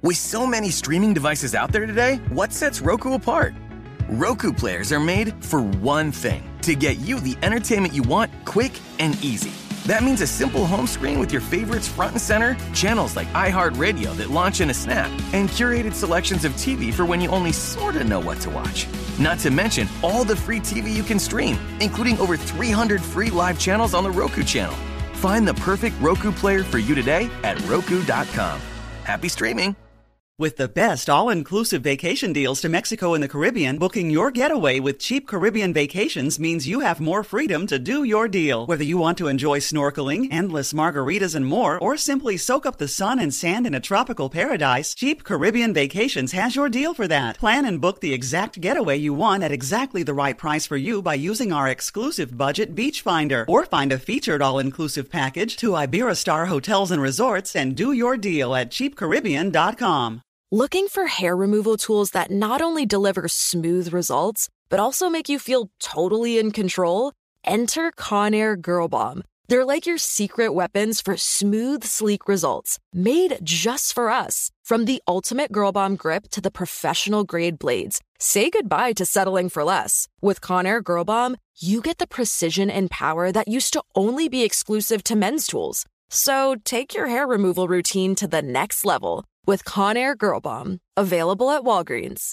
With so many streaming devices out there today, what sets Roku apart? Roku players are made for one thing, to get you the entertainment you want quick and easy. That means a simple home screen with your favorites front and center, channels like iHeartRadio that launch in a snap, and curated selections of TV for when you only sorta know what to watch. Not to mention all the free TV you can stream, including over 300 free live channels on the Roku channel. Find the perfect Roku player for you today at Roku.com. Happy streaming! With the best all-inclusive vacation deals to Mexico and the Caribbean, booking your getaway with Cheap Caribbean Vacations means you have more freedom to do your deal. Whether you want to enjoy snorkeling, endless margaritas and more, or simply soak up the sun and sand in a tropical paradise, Cheap Caribbean Vacations has your deal for that. Plan and book the exact getaway you want at exactly the right price for you by using our exclusive budget Beach Finder, or find a featured all-inclusive package to Iberostar Hotels and Resorts and do your deal at cheapcaribbean.com. Looking for hair removal tools that not only deliver smooth results, but also make you feel totally in control? Enter Conair Girl Bomb. They're like your secret weapons for smooth, sleek results, made just for us. From the ultimate Girl Bomb grip to the professional grade blades, say goodbye to settling for less. With Conair Girl Bomb, you get the precision and power that used to only be exclusive to men's tools. So take your hair removal routine to the next level with Conair Girl Bomb, available at Walgreens.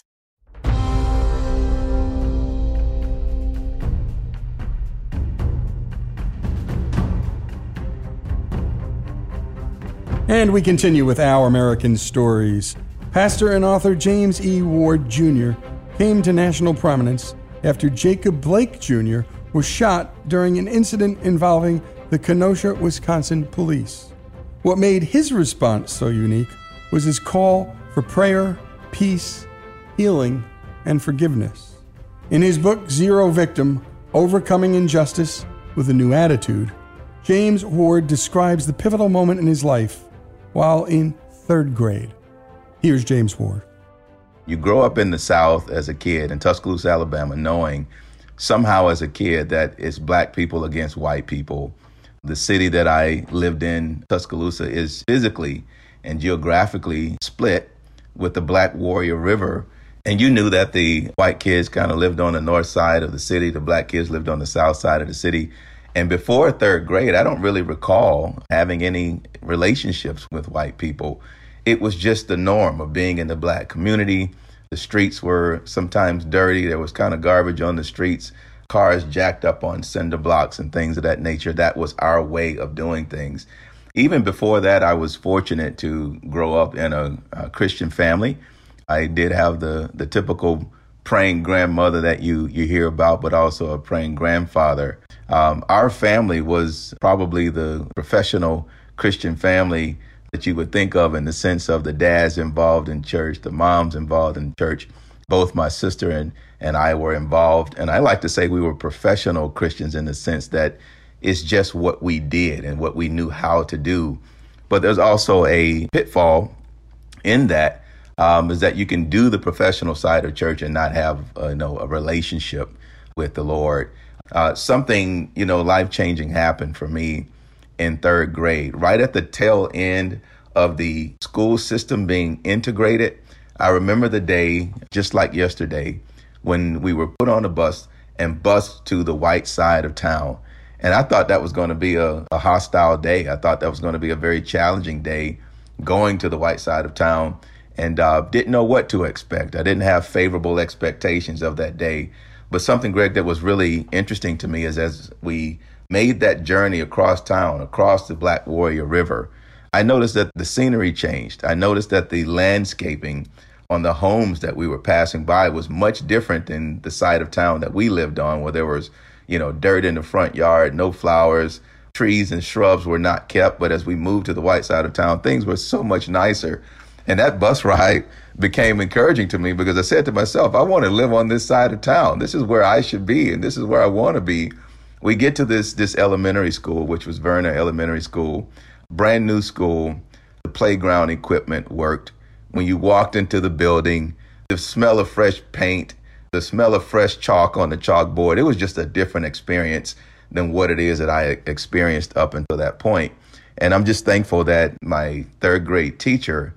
And we continue with Our American Stories. Pastor and author James E. Ward Jr. came to national prominence after Jacob Blake Jr. was shot during an incident involving the Kenosha, Wisconsin police. What made his response so unique was his call for prayer, peace, healing, and forgiveness. In his book, Zero Victim: Overcoming Injustice with a New Attitude, James Ward describes the pivotal moment in his life while in third grade. Here's James Ward. You grow up in the South as a kid in Tuscaloosa, Alabama, knowing somehow as a kid that it's black people against white people. The city that I lived in, Tuscaloosa, is physically and geographically split with the Black Warrior River. And you knew that the white kids kind of lived on the north side of the city, the black kids lived on the south side of the city. And before third grade, I don't really recall having any relationships with white people. It was just the norm of being in the black community. The streets were sometimes dirty. There was kind of garbage on the streets, cars jacked up on cinder blocks and things of that nature. That was our way of doing things. Even before that, I was fortunate to grow up in a Christian family. I did have the typical praying grandmother that you hear about, but also a praying grandfather. Our family was probably the professional Christian family that you would think of in the sense of the dads involved in church, the moms involved in church. Both my sister and I were involved. And I like to say we were professional Christians in the sense that it's just what we did and what we knew how to do. But there's also a pitfall in that, is that you can do the professional side of church and not have a relationship with the Lord. Something, life-changing happened for me in third grade. Right at the tail end of the school system being integrated, I remember the day, just like yesterday, when we were put on a bus and bused to the white side of town. And I thought that was going to be a hostile day. I thought that was going to be a very challenging day going to the white side of town, and didn't know what to expect. I didn't have favorable expectations of that day. But something, Greg, that was really interesting to me is as we made that journey across town, across the Black Warrior River, I noticed that the scenery changed. I noticed that the landscaping on the homes that we were passing by was much different than the side of town that we lived on, where there was dirt in the front yard, no flowers, trees and shrubs were not kept. But as we moved to the white side of town, things were so much nicer. And that bus ride became encouraging to me because I said to myself, I want to live on this side of town. This is where I should be, and this is where I want to be. We get to this elementary school, which was Verna Elementary School, brand new school. The playground equipment worked. When you walked into the building, the smell of fresh paint, the smell of fresh chalk on the chalkboard, it was just a different experience than what it is that I experienced up until that point. And I'm just thankful that my third grade teacher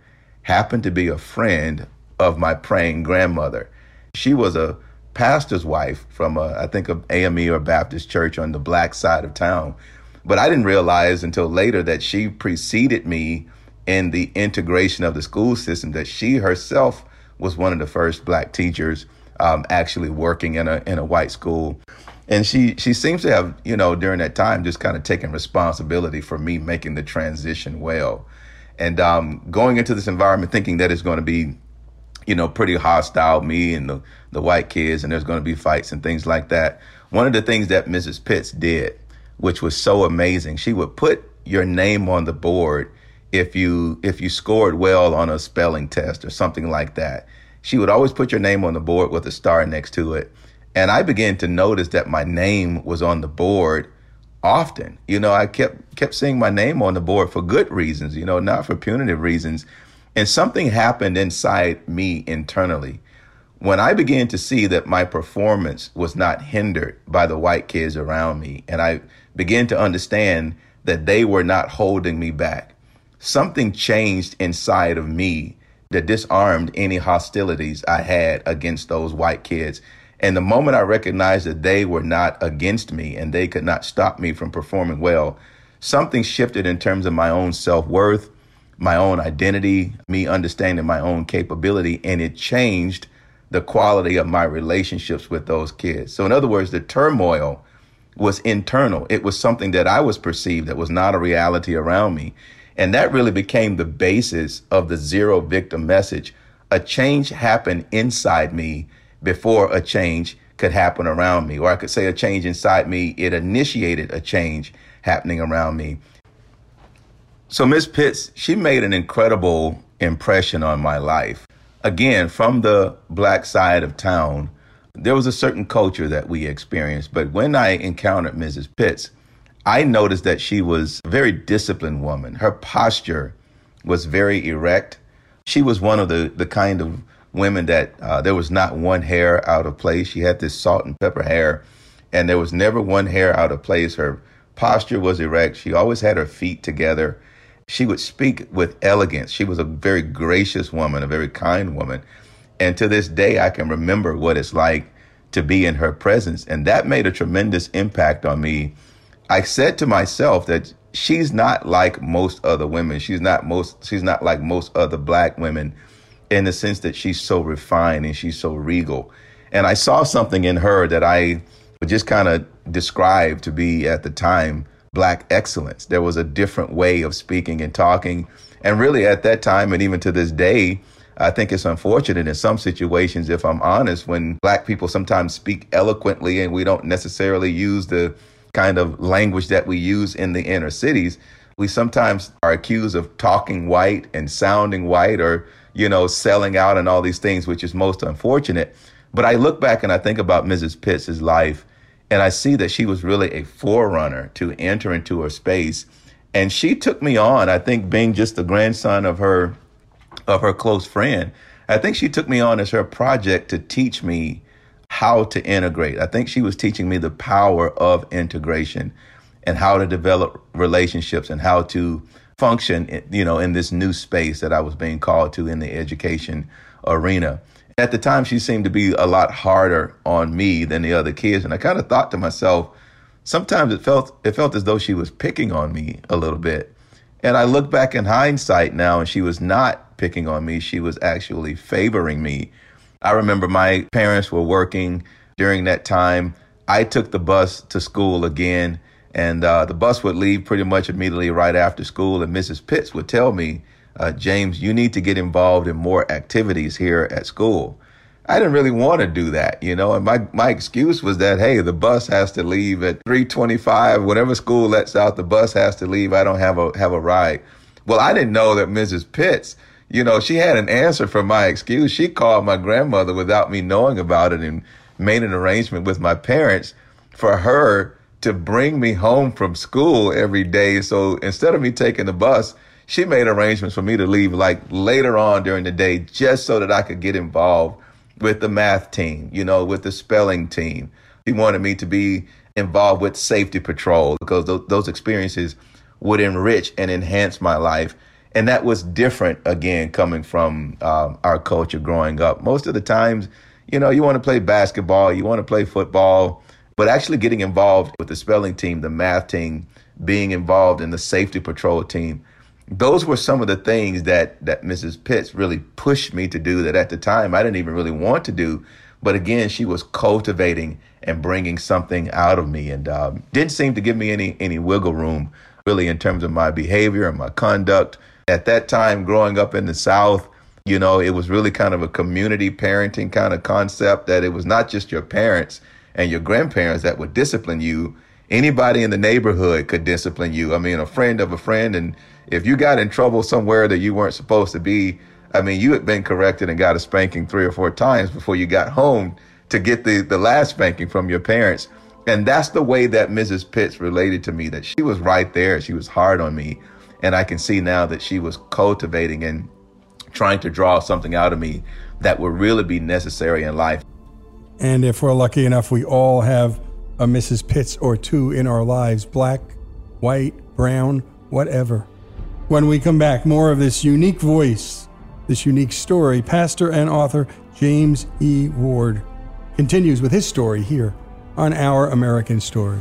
happened to be a friend of my praying grandmother. She was a pastor's wife from, I think, an AME or Baptist church on the black side of town. But I didn't realize until later that she preceded me in the integration of the school system, that she herself was one of the first black teachers actually working in a white school. And she seems to have, during that time, just kind of taken responsibility for me making the transition well. And going into this environment thinking that it's going to be, pretty hostile, me and the white kids, and there's going to be fights and things like that. One of the things that Mrs. Pitts did, which was so amazing, she would put your name on the board if you scored well on a spelling test or something like that. She would always put your name on the board with a star next to it. And I began to notice that my name was on the board often. I kept seeing my name on the board for good reasons, not for punitive reasons. And something happened inside me internally when I began to see that my performance was not hindered by the white kids around me. And I began to understand that they were not holding me back. Something changed inside of me that disarmed any hostilities I had against those white kids. And the moment I recognized that they were not against me and they could not stop me from performing well, something shifted in terms of my own self-worth, my own identity, me understanding my own capability, and it changed the quality of my relationships with those kids. So in other words, the turmoil was internal. It was something that I was perceived that was not a reality around me. And that really became the basis of the zero victim message. A change happened inside me before a change could happen around me. Or I could say a change inside me, it initiated a change happening around me. So Ms. Pitts, she made an incredible impression on my life. Again, from the black side of town, there was a certain culture that we experienced. But when I encountered Mrs. Pitts, I noticed that she was a very disciplined woman. Her posture was very erect. She was one of the kind of women that there was not one hair out of place. She had this salt and pepper hair, and there was never one hair out of place. Her posture was erect. She always had her feet together. She would speak with elegance. She was a very gracious woman, a very kind woman. And to this day, I can remember what it's like to be in her presence. And that made a tremendous impact on me. I said to myself that she's not like most other women. She's not like most other black women in the sense that she's so refined and she's so regal. And I saw something in her that I would just kind of describe to be, at the time, black excellence. There was a different way of speaking and talking. And really at that time, and even to this day, I think it's unfortunate in some situations, if I'm honest, when black people sometimes speak eloquently and we don't necessarily use the kind of language that we use in the inner cities. We sometimes are accused of talking white and sounding white, or, selling out and all these things, which is most unfortunate. But I look back and I think about Mrs. Pitts' life, and I see that she was really a forerunner to enter into her space. And she took me on, I think, being just the grandson of her close friend. I think she took me on as her project to teach me how to integrate. I think she was teaching me the power of integration and how to develop relationships and how to function, in this new space that I was being called to in the education arena. At the time, she seemed to be a lot harder on me than the other kids. And I kind of thought to myself, sometimes it felt as though she was picking on me a little bit. And I look back in hindsight now, and she was not picking on me. She was actually favoring me. I remember my parents were working during that time. I took the bus to school again, and the bus would leave pretty much immediately right after school. And Mrs. Pitts would tell me, James, you need to get involved in more activities here at school. I didn't really want to do that, and my excuse was that, hey, the bus has to leave at 3:25. Whenever school lets out, the bus has to leave. I don't have a ride. Well, I didn't know that Mrs. Pitts, she had an answer for my excuse. She called my grandmother without me knowing about it and made an arrangement with my parents for her to bring me home from school every day. So instead of me taking the bus, she made arrangements for me to leave like later on during the day, just so that I could get involved with the math team, with the spelling team. She wanted me to be involved with safety patrol because those experiences would enrich and enhance my life. And that was different, again, coming from our culture growing up. Most of the times, you want to play basketball, you want to play football, but actually getting involved with the spelling team, the math team, being involved in the safety patrol team, those were some of the things that Mrs. Pitts really pushed me to do that at the time I didn't even really want to do. But again, she was cultivating and bringing something out of me, and didn't seem to give me any wiggle room really in terms of my behavior and my conduct. At that time, growing up in the South, it was really kind of a community parenting kind of concept, that it was not just your parents and your grandparents that would discipline you. Anybody in the neighborhood could discipline you. I mean, a friend of a friend. And if you got in trouble somewhere that you weren't supposed to be, I mean, you had been corrected and got a spanking 3 or 4 times before you got home to get the last spanking from your parents. And that's the way that Mrs. Pitts related to me, that she was right there. She was hard on me. And I can see now that she was cultivating and trying to draw something out of me that would really be necessary in life. And if we're lucky enough, we all have a Mrs. Pitts or two in our lives, black, white, brown, whatever. When we come back, more of this unique voice, this unique story. Pastor and author James E. Ward continues with his story here on Our American Stories.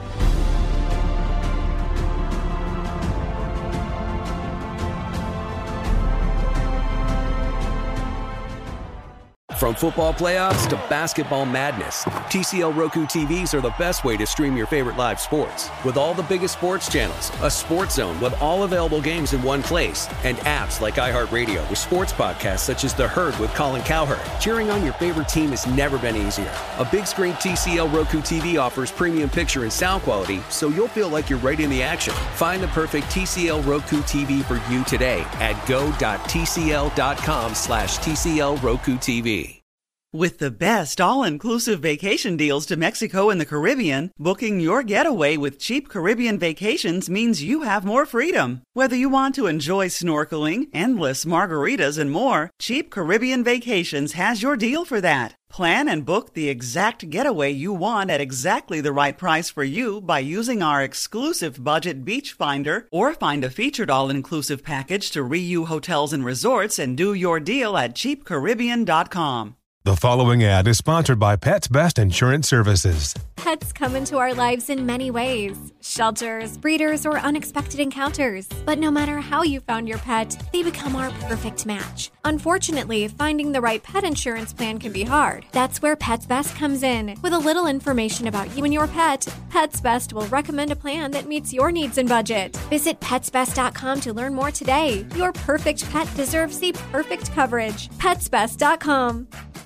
From football playoffs to basketball madness, TCL Roku TVs are the best way to stream your favorite live sports. With all the biggest sports channels, a sports zone with all available games in one place, and apps like iHeartRadio with sports podcasts such as The Herd with Colin Cowherd. Cheering on your favorite team has never been easier. A big screen TCL Roku TV offers premium picture and sound quality, so you'll feel like you're right in the action. Find the perfect TCL Roku TV for you today at go.tcl.com/TCL Roku TV. With the best all-inclusive vacation deals to Mexico and the Caribbean, booking your getaway with Cheap Caribbean Vacations means you have more freedom. Whether you want to enjoy snorkeling, endless margaritas, and more, Cheap Caribbean Vacations has your deal for that. Plan and book the exact getaway you want at exactly the right price for you by using our exclusive budget beach finder, or find a featured all-inclusive package to Riu Hotels and Resorts and do your deal at cheapcaribbean.com. The following ad is sponsored by Pets Best Insurance Services. Pets come into our lives in many ways. Shelters, breeders, or unexpected encounters. But no matter how you found your pet, they become our perfect match. Unfortunately, finding the right pet insurance plan can be hard. That's where Pets Best comes in. With a little information about you and your pet, Pets Best will recommend a plan that meets your needs and budget. Visit PetsBest.com to learn more today. Your perfect pet deserves the perfect coverage. PetsBest.com.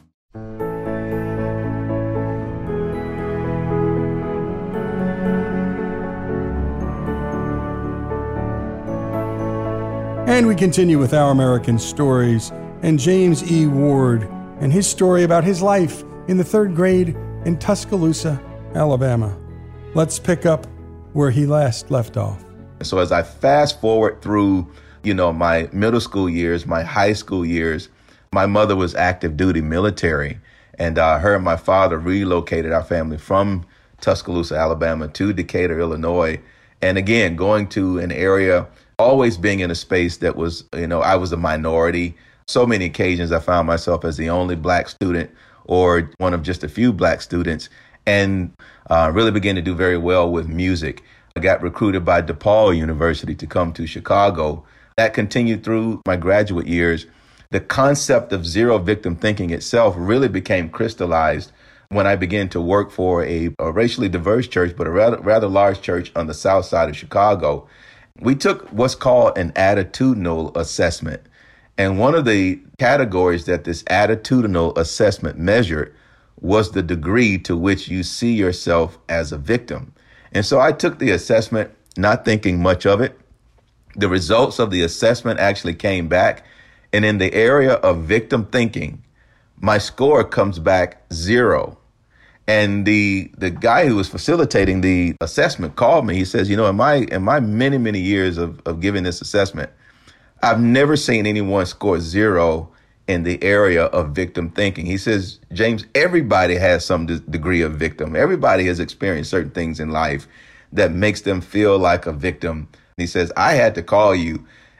And we continue with Our American Stories and James E. Ward and his story about his life in the 3rd grade in Tuscaloosa, Alabama. Let's pick up where he last left off. So as I fast forward through, my middle school years, my high school years, my mother was active duty military, and her and my father relocated our family from Tuscaloosa, Alabama to Decatur, Illinois. And again, going to an area, always being in a space that was, I was a minority. So many occasions I found myself as the only black student or one of just a few black students, and really began to do very well with music. I got recruited by DePaul University to come to Chicago. That continued through my graduate years. The concept of zero victim thinking itself really became crystallized when I began to work for a racially diverse church, but a rather large church on the south side of Chicago. We took what's called an attitudinal assessment. And one of the categories that this attitudinal assessment measured was the degree to which you see yourself as a victim. And so I took the assessment, not thinking much of it. The results of the assessment actually came back. And in the area of victim thinking, my score comes back 0. And the guy who was facilitating the assessment called me. He says, in my many, many years of giving this assessment, I've never seen anyone score 0 in the area of victim thinking. He says, James, everybody has some degree of victim. Everybody has experienced certain things in life that makes them feel like a victim. He says, I had to call you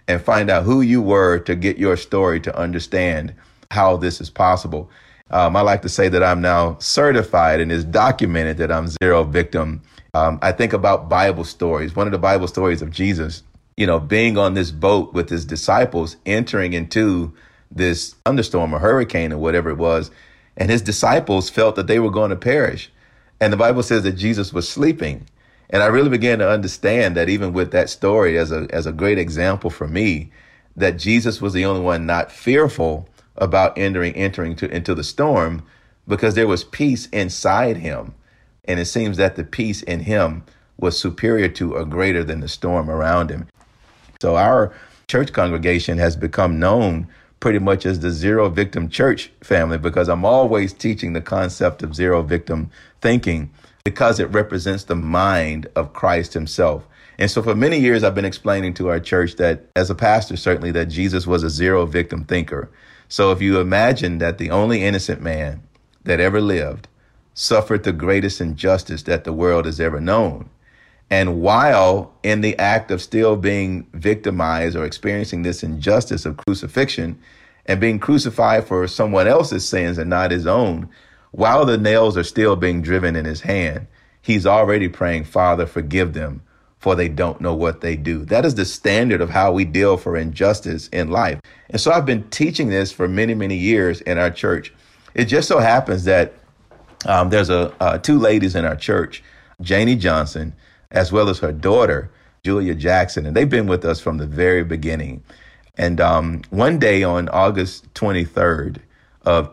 and find out who you were to get your story to understand how this is possible. I like to say that I'm now certified and it's documented that I'm zero victim. I think about Bible stories. One of the Bible stories of Jesus, being on this boat with his disciples, entering into this thunderstorm or hurricane or whatever it was, and his disciples felt that they were going to perish. And the Bible says that Jesus was sleeping. And I really began to understand that even with that story as a great example for me, that Jesus was the only one not fearful about entering into the storm, because there was peace inside him. And it seems that the peace in him was superior to or greater than the storm around him. So our church congregation has become known pretty much as the zero victim church family, because I'm always teaching the concept of zero victim thinking, because it represents the mind of Christ himself. And so for many years, I've been explaining to our church that, as a pastor, certainly, that Jesus was a zero victim thinker. So if you imagine that the only innocent man that ever lived suffered the greatest injustice that the world has ever known, and while in the act of still being victimized or experiencing this injustice of crucifixion and being crucified for someone else's sins and not his own, while the nails are still being driven in his hand, he's already praying, Father, forgive them, for they don't know what they do. That is the standard of how we deal for injustice in life. And so I've been teaching this for many, many years in our church. It just so happens that there's two ladies in our church, Janie Johnson, as well as her daughter, Julia Jackson, and they've been with us from the very beginning. And one day on August 23rd of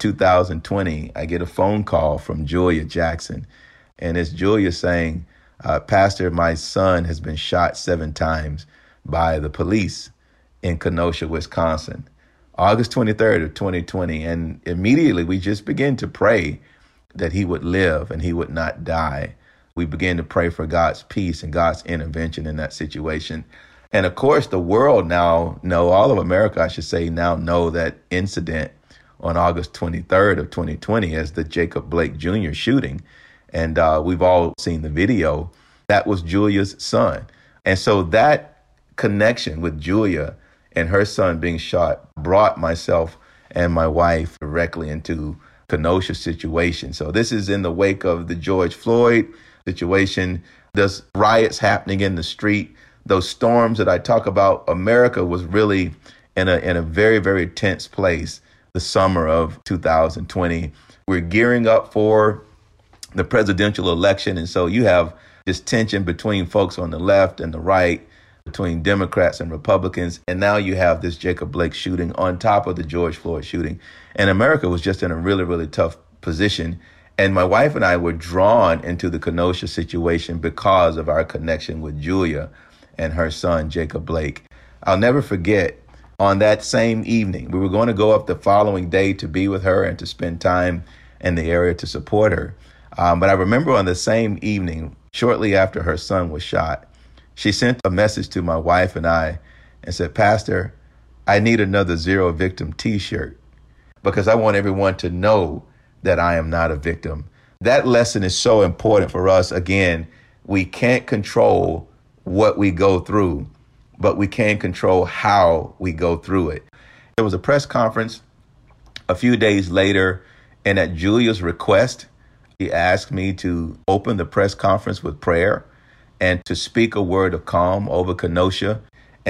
2020, I get a phone call from Julia Jackson. And it's Julia saying, Pastor, my son has been shot 7 times by the police in Kenosha, Wisconsin, August 23rd of 2020. And immediately we just began to pray that he would live and he would not die. We began to pray for God's peace and God's intervention in that situation. And of course, the world all of America, I should say, now know that incident on August 23rd of 2020 as the Jacob Blake Jr. shooting. And we've all seen the video. That was Julia's son. And so that connection with Julia and her son being shot brought myself and my wife directly into Kenosha situation. So this is in the wake of the George Floyd situation. There's riots happening in the street. Those storms that I talk about, America was really in a very, very tense place the summer of 2020. We're gearing up for the presidential election. And so you have this tension between folks on the left and the right, between Democrats and Republicans. And now you have this Jacob Blake shooting on top of the George Floyd shooting. And America was just in a really, really tough position. And my wife and I were drawn into the Kenosha situation because of our connection with Julia and her son, Jacob Blake. I'll never forget, on that same evening, we were going to go up the following day to be with her and to spend time in the area to support her. But I remember on the same evening, shortly after her son was shot, she sent a message to my wife and I and said, Pastor, I need another zero victim T-shirt because I want everyone to know that I am not a victim. That lesson is so important for us. Again, we can't control what we go through, but we can control how we go through it. There was a press conference a few days later, and at Julia's request, he asked me to open the press conference with prayer and to speak a word of calm over Kenosha.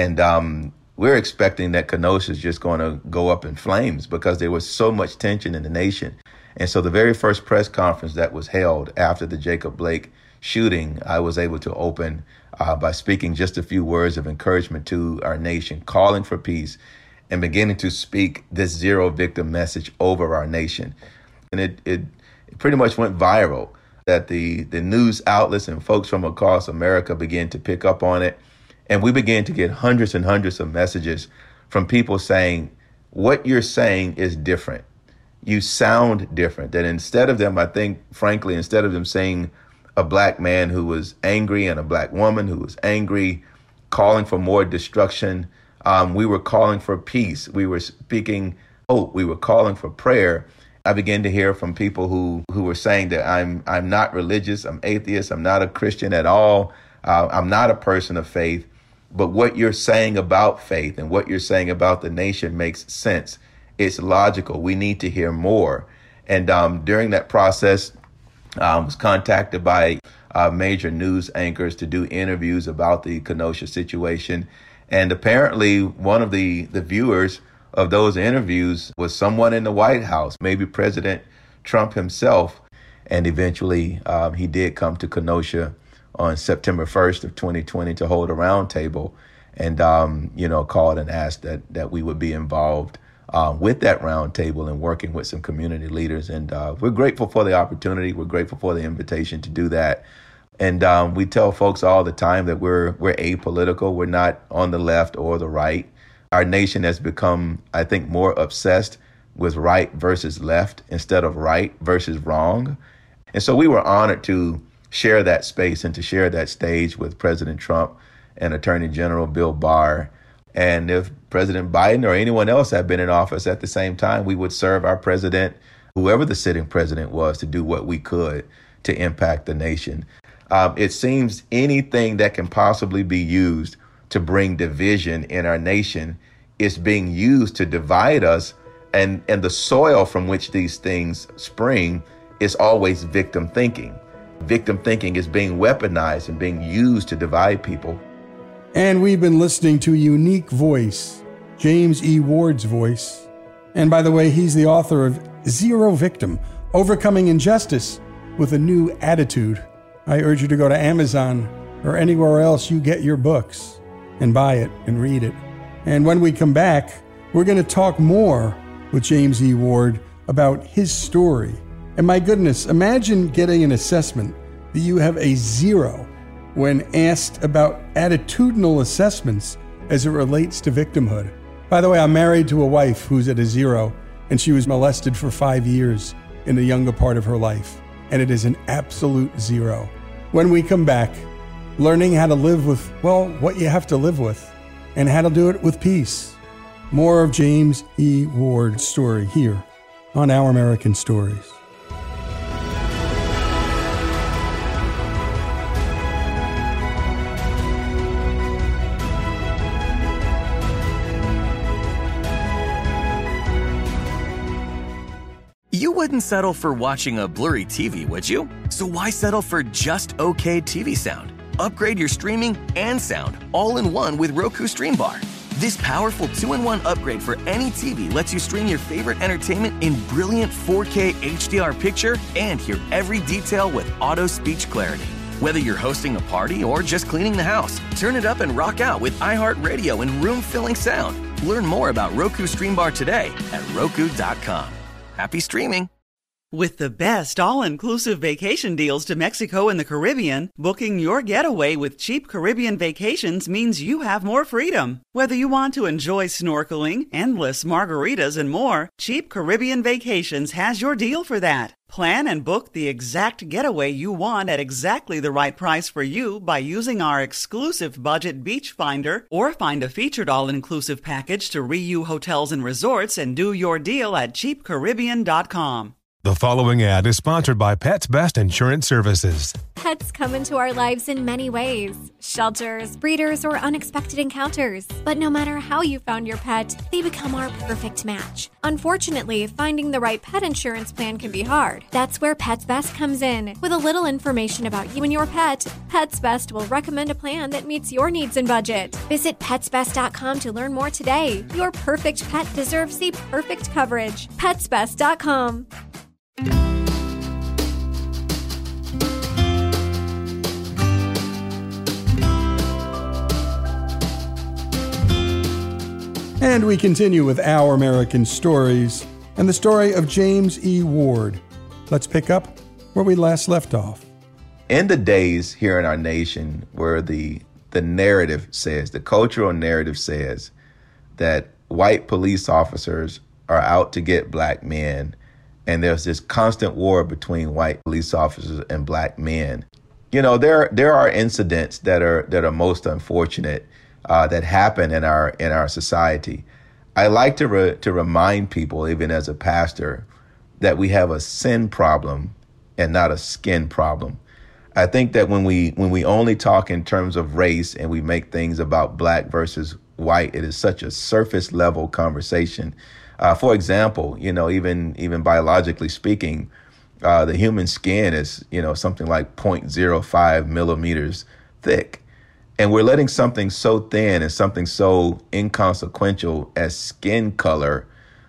And we're expecting that Kenosha is just going to go up in flames because there was so much tension in the nation. And so the very first press conference that was held after the Jacob Blake shooting, I was able to open by speaking just a few words of encouragement to our nation, calling for peace and beginning to speak this zero victim message over our nation. And it pretty much went viral, that the news outlets and folks from across America began to pick up on it. And we began to get hundreds and hundreds of messages from people saying, what you're saying is different. You sound different. That instead of them, I think, frankly, instead of them saying a black man who was angry and a black woman who was angry, calling for more destruction, we were calling for peace. We were speaking hope. We were calling for prayer. I began to hear from people who were saying that I'm not religious, I'm atheist, I'm not a Christian at all, I'm not a person of faith, but what you're saying about faith and what you're saying about the nation makes sense. It's logical. We need to hear more. And during that process, I was contacted by major news anchors to do interviews about the Kenosha situation. And apparently one of the viewers of those interviews was someone in the White House, maybe President Trump himself. And eventually he did come to Kenosha on September 1st of 2020 to hold a roundtable and, called and asked that we would be involved with that roundtable and working with some community leaders. And we're grateful for the opportunity. We're grateful for the invitation to do that. And we tell folks all the time that we're apolitical. We're not on the left or the right. Our nation has become, I think, more obsessed with right versus left instead of right versus wrong. And so we were honored to share that space and to share that stage with President Trump and Attorney General Bill Barr. And if President Biden or anyone else had been in office at the same time, we would serve our president, whoever the sitting president was, to do what we could to impact the nation. It seems anything that can possibly be used to bring division in our nation is being used to divide us. And the soil from which these things spring is always victim thinking. Victim thinking is being weaponized and being used to divide people. And we've been listening to a unique voice, James E. Ward's voice. And by the way, he's the author of Zero Victim, Overcoming Injustice with a New Attitude. I urge you to go to Amazon or anywhere else you get your books and buy it and read it. And when we come back, we're going to talk more with James E. Ward about his story. And my goodness, imagine getting an assessment that you have a 0 when asked about attitudinal assessments as it relates to victimhood. By the way, I'm married to a wife who's at a 0, and she was molested for 5 years in the younger part of her life. And it is an absolute 0. When we come back, learning how to live with, what you have to live with, and how to do it with peace. More of James E. Ward's story here on Our American Stories. You wouldn't settle for watching a blurry TV, would you? So why settle for just okay TV sound? Upgrade your streaming and sound all in one with Roku Stream Bar. This powerful 2-in-1 upgrade for any TV lets you stream your favorite entertainment in brilliant 4K HDR picture and hear every detail with auto speech clarity. Whether you're hosting a party or just cleaning the house, turn it up and rock out with iHeartRadio and room-filling sound. Learn more about Roku Stream Bar today at Roku.com. Happy streaming! With the best all-inclusive vacation deals to Mexico and the Caribbean, booking your getaway with Cheap Caribbean Vacations means you have more freedom. Whether you want to enjoy snorkeling, endless margaritas, and more, Cheap Caribbean Vacations has your deal for that. Plan and book the exact getaway you want at exactly the right price for you by using our exclusive budget beach finder, or find a featured all-inclusive package to Riu Hotels and Resorts and do your deal at cheapcaribbean.com. The following ad is sponsored by Pets Best Insurance Services. Pets come into our lives in many ways. Shelters, breeders, or unexpected encounters. But no matter how you found your pet, they become our perfect match. Unfortunately, finding the right pet insurance plan can be hard. That's where Pets Best comes in. With a little information about you and your pet, Pets Best will recommend a plan that meets your needs and budget. Visit PetsBest.com to learn more today. Your perfect pet deserves the perfect coverage. PetsBest.com. And we continue with Our American Stories and the story of James E. Ward. Let's pick up where we last left off. In the days here in our nation where the narrative says, the cultural narrative says that white police officers are out to get black men, and there's this constant war between white police officers and black men. You know, there are incidents that are most unfortunate that happen in our society. I like to remind people, even as a pastor, that we have a sin problem and not a skin problem. I think that when we only talk in terms of race and we make things about black versus white, it is such a surface level conversation. For example, even biologically speaking, the human skin is, something like 0.05 millimeters thick. And we're letting something so thin and something so inconsequential as skin color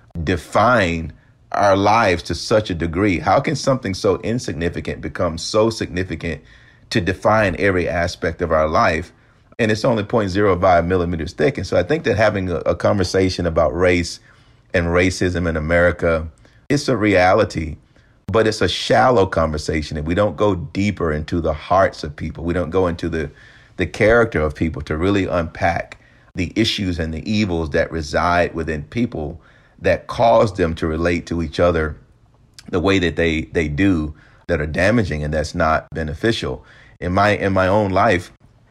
define our lives to such a degree. How can something so insignificant become so significant to define every aspect of our life? And it's only 0.05 millimeters thick. And so I think that having a conversation about race and racism in America, it's a reality, but it's a shallow conversation. And we don't go deeper into the hearts of people. We don't go into the character of people to really unpack the issues and the evils that reside within people that cause them to relate to each other the way that they do, that are damaging and that's not beneficial. In my own life,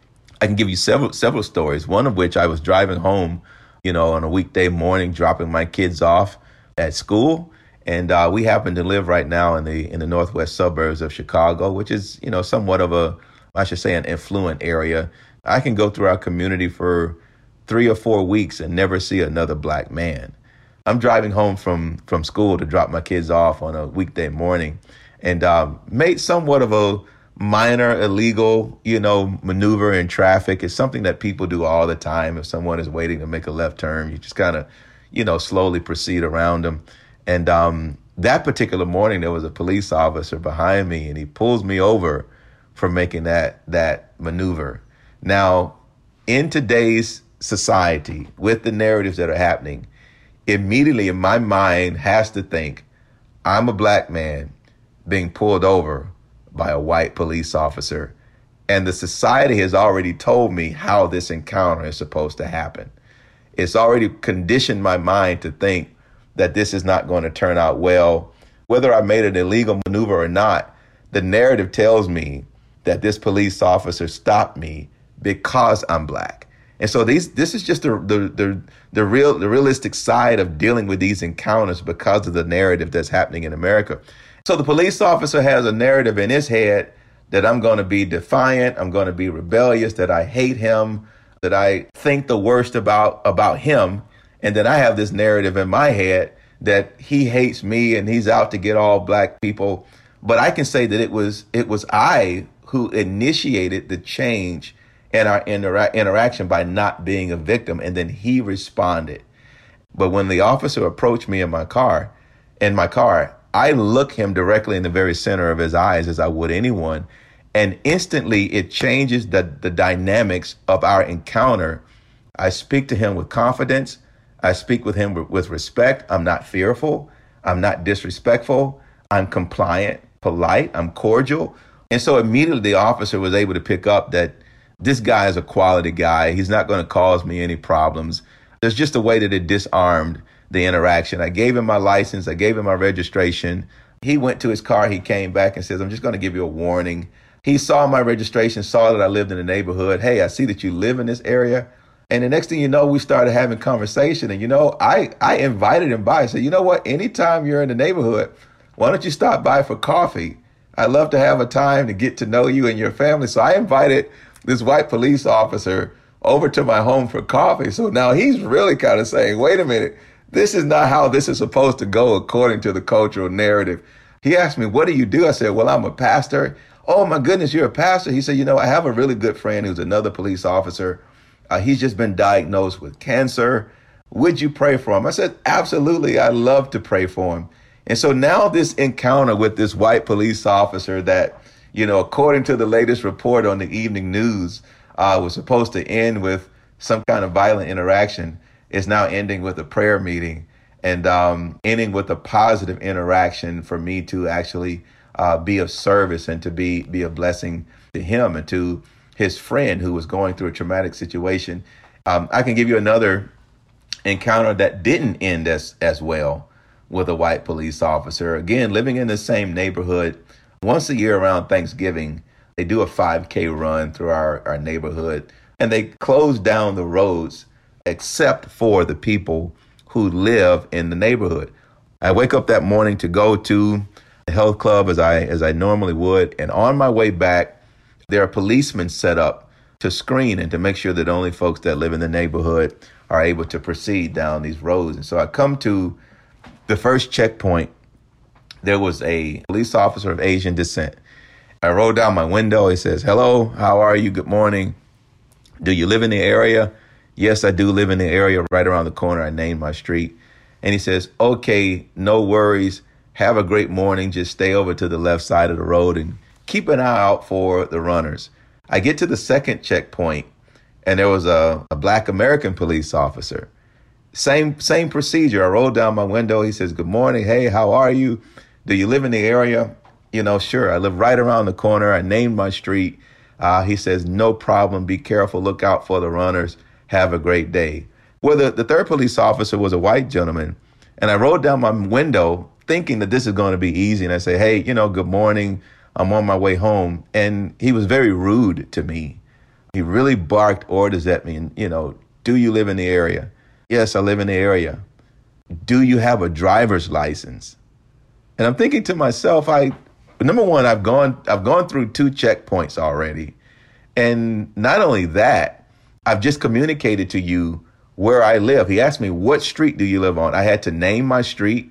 I can give you several stories, one of which I was driving home, on a weekday morning, dropping my kids off at school. And we happen to live right now in the northwest suburbs of Chicago, which is, somewhat of an affluent area. I can go through our community for 3 or 4 weeks and never see another black man. I'm driving home from school to drop my kids off on a weekday morning and made somewhat of a minor illegal, maneuver in traffic. It's something that people do all the time. If someone is waiting to make a left turn, you just kind of, slowly proceed around them. And that particular morning, there was a police officer behind me and he pulls me over for making that maneuver. Now, in today's society, with the narratives that are happening, immediately in my mind has to think, I'm a black man being pulled over by a white police officer. And the society has already told me how this encounter is supposed to happen. It's already conditioned my mind to think that this is not going to turn out well. Whether I made an illegal maneuver or not, the narrative tells me that this police officer stopped me because I'm black. And so this is just the realistic side of dealing with these encounters because of the narrative that's happening in America. So the police officer has a narrative in his head that I'm going to be defiant, I'm going to be rebellious, that I hate him, that I think the worst about him. And then I have this narrative in my head that he hates me and he's out to get all black people. But I can say that it was I who initiated the change in our interaction by not being a victim. And then he responded. But when the officer approached me in my car, I look him directly in the very center of his eyes as I would anyone. And instantly it changes the dynamics of our encounter. I speak to him with confidence. I speak with him with respect. I'm not fearful. I'm not disrespectful. I'm compliant, polite. I'm cordial. And so immediately the officer was able to pick up that this guy is a quality guy. He's not going to cause me any problems. There's just a way that it disarmed the interaction. I gave him my license. I gave him my registration. He went to his car. He came back and says, I'm just going to give you a warning. He saw my registration, saw that I lived in the neighborhood. Hey, I see that you live in this area. And the next thing you know, we started having conversation. And, I invited him by. I said, you know what? Anytime you're in the neighborhood, why don't you stop by for coffee? I'd love to have a time to get to know you and your family. So I invited this white police officer over to my home for coffee. So now he's really kind of saying, wait a minute, this is not how this is supposed to go according to the cultural narrative. He asked me, what do you do? I said, well, I'm a pastor. Oh, my goodness, you're a pastor? He said, I have a really good friend who's another police officer. He's just been diagnosed with cancer. Would you pray for him? I said, absolutely. I'd love to pray for him. And so now this encounter with this white police officer that, according to the latest report on the evening news, was supposed to end with some kind of violent interaction is now ending with a prayer meeting and ending with a positive interaction for me to actually be of service and to be a blessing to him and to his friend who was going through a traumatic situation. I can give you another encounter that didn't end as well with a white police officer. Again, living in the same neighborhood, once a year around Thanksgiving, they do a 5K run through our neighborhood, and they close down the roads except for the people who live in the neighborhood. I wake up that morning to go to the health club as I normally would, and on my way back, there are policemen set up to screen and to make sure that only folks that live in the neighborhood are able to proceed down these roads. And so I come to the first checkpoint. There was a police officer of Asian descent. I rolled down my window. He says, "Hello, how are you? Good morning. Do you live in the area?" "Yes, I do live in the area right around the corner." I named my street. And he says, "Okay, no worries. Have a great morning. Just stay over to the left side of the road and keep an eye out for the runners." I get to the second checkpoint, and there was a Black American police officer. Same procedure. I rolled down my window. He says, "Good morning. Hey, how are you? Do you live in the area?" "Sure. I live right around the corner." I named my street. He says, "No problem. Be careful. Look out for the runners. Have a great day." Well, the third police officer was a white gentleman, and I rolled down my window thinking that this is going to be easy. And I say, "Hey, good morning. I'm on my way home." And he was very rude to me. He really barked orders at me. And, "Do you live in the area?" "Yes, I live in the area." "Do you have a driver's license?" And I'm thinking to myself, number one, I've gone through 2 checkpoints already. And not only that, I've just communicated to you where I live. He asked me, "What street do you live on?" I had to name my street.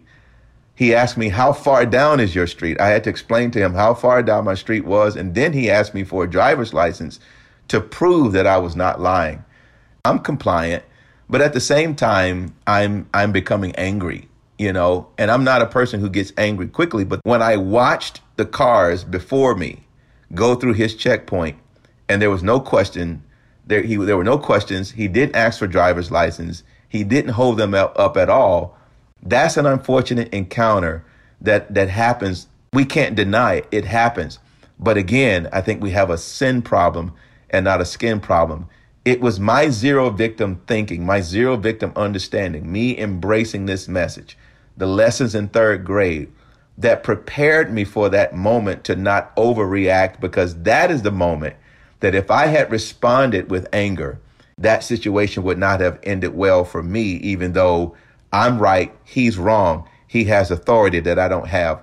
He asked me, "How far down is your street?" I had to explain to him how far down my street was. And then he asked me for a driver's license to prove that I was not lying. I'm compliant, but at the same time, I'm becoming angry, and I'm not a person who gets angry quickly. But when I watched the cars before me go through his checkpoint, and there was no question, there were no questions. He didn't ask for driver's license. He didn't hold them up at all. That's an unfortunate encounter that happens. We can't deny it. It happens. But again, I think we have a sin problem and not a skin problem. It was my zero victim thinking, my zero victim understanding, me embracing this message, the lessons in 3rd grade that prepared me for that moment to not overreact, because that is the moment that if I had responded with anger, that situation would not have ended well for me, even though I'm right, he's wrong. He has authority that I don't have.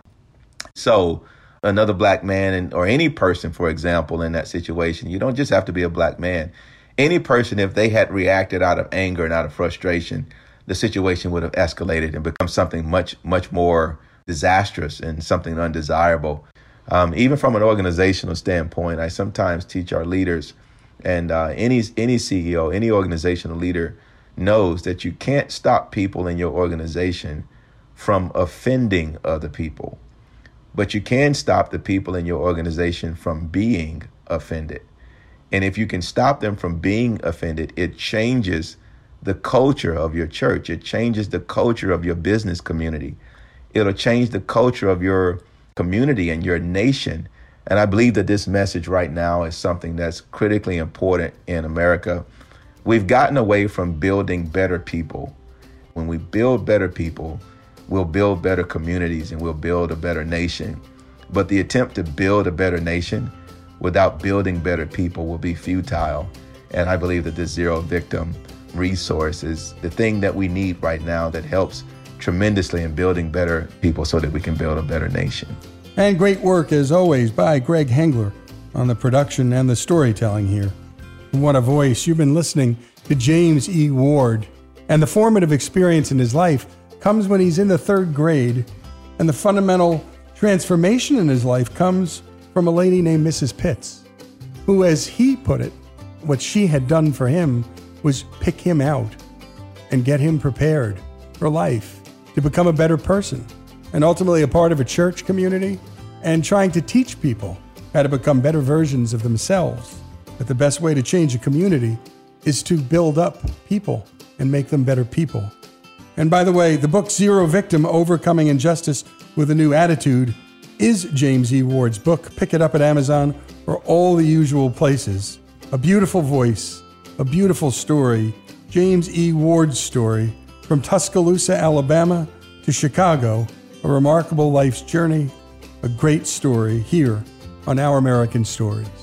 So another Black man or any person, for example, in that situation, you don't just have to be a Black man. Any person, if they had reacted out of anger and out of frustration, the situation would have escalated and become something much, much more disastrous and something undesirable. Even from an organizational standpoint, I sometimes teach our leaders, and any CEO, any organizational leader knows that you can't stop people in your organization from offending other people, but you can stop the people in your organization from being offended. And if you can stop them from being offended, it changes the culture of your church. It changes the culture of your business community. It'll change the culture of your community and your nation. And I believe that this message right now is something that's critically important in America. We've gotten away from building better people. When we build better people, we'll build better communities and we'll build a better nation. But the attempt to build a better nation without building better people will be futile. And I believe that this zero victim resource is the thing that we need right now that helps tremendously in building better people so that we can build a better nation. And great work, as always, by Greg Hengler on the production and the storytelling here. What a voice. You've been listening to James E. Ward. And the formative experience in his life comes when he's in the 3rd grade. And the fundamental transformation in his life comes from a lady named Mrs. Pitts, who, as he put it, what she had done for him was pick him out and get him prepared for life, to become a better person, and ultimately a part of a church community, and trying to teach people how to become better versions of themselves. But the best way to change a community is to build up people and make them better people. And by the way, the book Zero Victim, Overcoming Injustice with a New Attitude is James E. Ward's book. Pick it up at Amazon or all the usual places. A beautiful voice, a beautiful story, James E. Ward's story, from Tuscaloosa, Alabama to Chicago, a remarkable life's journey, a great story here on Our American Stories.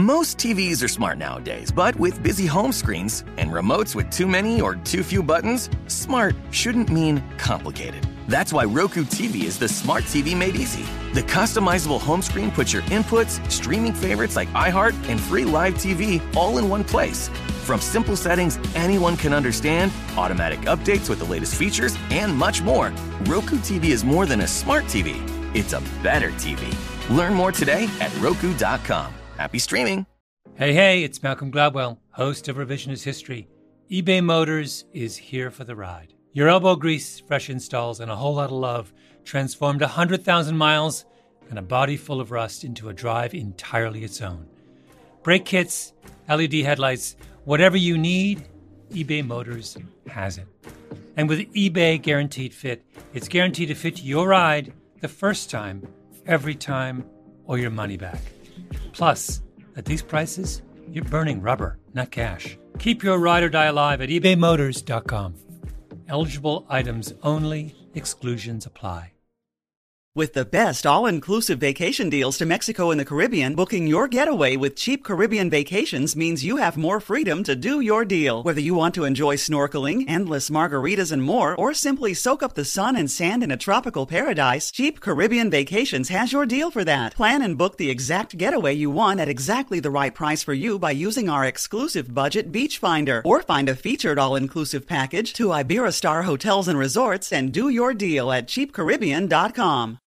Most TVs are smart nowadays, but with busy home screens and remotes with too many or too few buttons, smart shouldn't mean complicated. That's why Roku TV is the smart TV made easy. The customizable home screen puts your inputs, streaming favorites like iHeart, and free live TV all in one place. From simple settings anyone can understand, automatic updates with the latest features, and much more, Roku TV is more than a smart TV. It's a better TV. Learn more today at Roku.com. Happy streaming. Hey, it's Malcolm Gladwell, host of Revisionist History. eBay Motors is here for the ride. Your elbow grease, fresh installs, and a whole lot of love transformed 100,000 miles and a body full of rust into a drive entirely its own. Brake kits, LED headlights, whatever you need, eBay Motors has it. And with eBay Guaranteed Fit, it's guaranteed to fit your ride the first time, every time, or your money back. Plus, at these prices, you're burning rubber, not cash. Keep your ride or die alive at ebaymotors.com. Eligible items only. Exclusions apply. With the best all-inclusive vacation deals to Mexico and the Caribbean, booking your getaway with Cheap Caribbean Vacations means you have more freedom to do your deal. Whether you want to enjoy snorkeling, endless margaritas and more, or simply soak up the sun and sand in a tropical paradise, Cheap Caribbean Vacations has your deal for that. Plan and book the exact getaway you want at exactly the right price for you by using our exclusive budget Beach Finder. Or find a featured all-inclusive package to Iberostar Hotels and Resorts and do your deal at cheapcaribbean.com.